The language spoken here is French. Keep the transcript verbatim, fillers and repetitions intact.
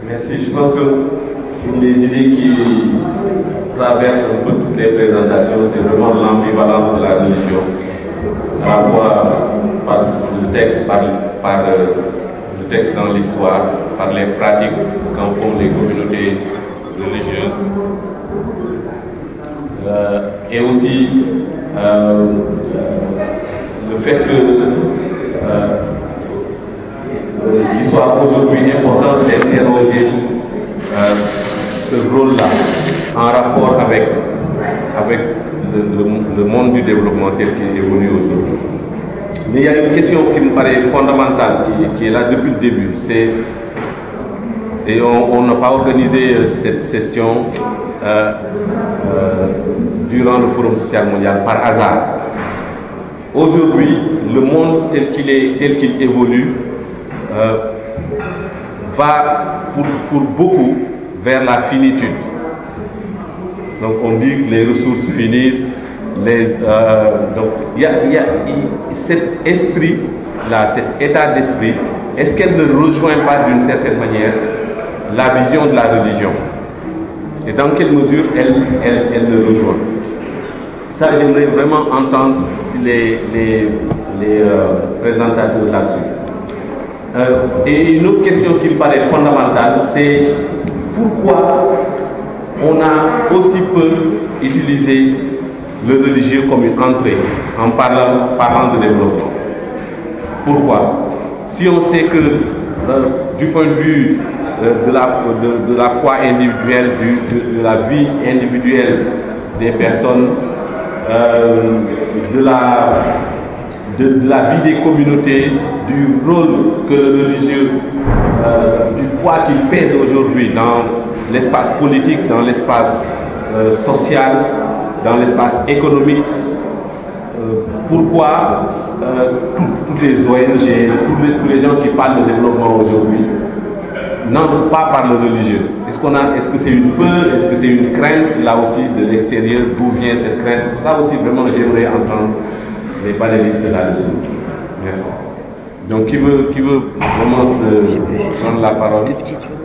Merci. Je pense que une des idées qui traverse un peu toutes les présentations, c'est vraiment l'ambivalence de la religion. À la fois par le texte, par, par euh, le texte dans l'histoire, par les pratiques qu'en font les communautés religieuses. Euh, et aussi euh, le fait que euh, euh, il soit aujourd'hui important d'interroger euh, ce rôle-là en rapport avec, avec le, le, le monde du développement tel qu'il est évolue aujourd'hui. Mais il y a une question qui me paraît fondamentale, qui, qui est là depuis le début. C'est, et on, on n'a pas organisé cette session euh, euh, durant le Forum social mondial par hasard. Aujourd'hui, le monde tel qu'il est, tel qu'il évolue, euh, va pour, pour beaucoup vers la finitude. Donc on dit que les ressources finissent. Les, euh, donc il y a, y a cet esprit-là, cet état d'esprit, est-ce qu'elle ne rejoint pas d'une certaine manière la vision de la religion? Et dans quelle mesure elle, elle, elle le rejoint? Ça, j'aimerais vraiment entendre les, les, les euh, présentateurs là-dessus. Euh, et une autre question qui me paraît fondamentale, c'est pourquoi on a aussi peu utilisé le religieux comme une entrée en parlant, parlant de développement. Pourquoi? Si on sait que euh, du point de vue euh, de, la, de, de la foi individuelle, du, de, de la vie individuelle des personnes, euh, de, la, de, de la vie des communautés, du rôle que le religieux, euh, du poids qu'il pèse aujourd'hui dans l'espace politique, dans l'espace euh, social, dans l'espace économique, euh, pourquoi euh, tout, toutes les O N G, tous les, tous les gens qui parlent de développement aujourd'hui n'entrent pas par le religieux? Est-ce qu'on a, est-ce que c'est une peur, est-ce que c'est une crainte là aussi de l'extérieur? D'où vient cette crainte? Ça aussi vraiment j'aimerais entendre les panélistes là-dessus. Merci. Donc qui veut, qui veut vraiment se prendre la parole?